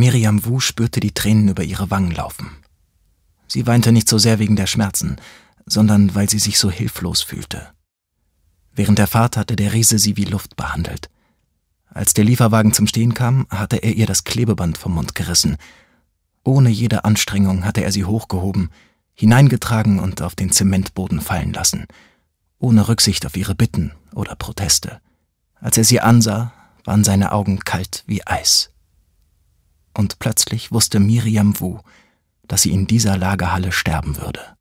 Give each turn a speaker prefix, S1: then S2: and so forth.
S1: Miriam Wu spürte die Tränen über ihre Wangen laufen. Sie weinte nicht so sehr wegen der Schmerzen, sondern weil sie sich so hilflos fühlte. Während der Fahrt hatte der Riese sie wie Luft behandelt. Als der Lieferwagen zum Stehen kam, hatte er ihr das Klebeband vom Mund gerissen. Ohne jede Anstrengung hatte er sie hochgehoben, hineingetragen und auf den Zementboden fallen lassen, ohne Rücksicht auf ihre Bitten oder Proteste. Als er sie ansah, waren seine Augen kalt wie Eis. Und plötzlich wusste Miriam Wu, dass sie in dieser Lagerhalle sterben würde.